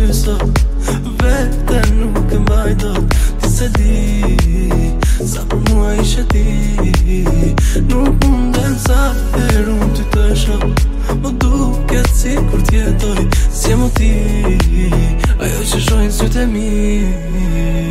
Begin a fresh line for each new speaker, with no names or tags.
sot vete nuk e mbaj dot. Ti se di sa për mua ishe ti. Nuk munden sa herë unë ty të shoh, më duket si kur t'jetoj, si e mo ti, ajo që shohin sytë e mi.